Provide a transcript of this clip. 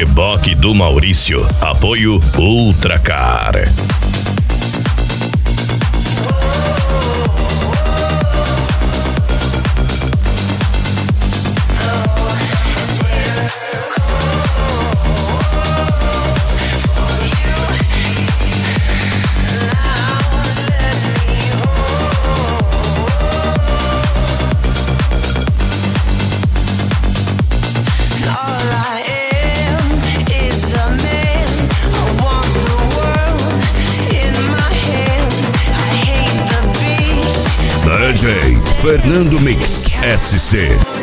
Reboque do Maurício. Apoio Ultracar. DJ Fernando Mix SC.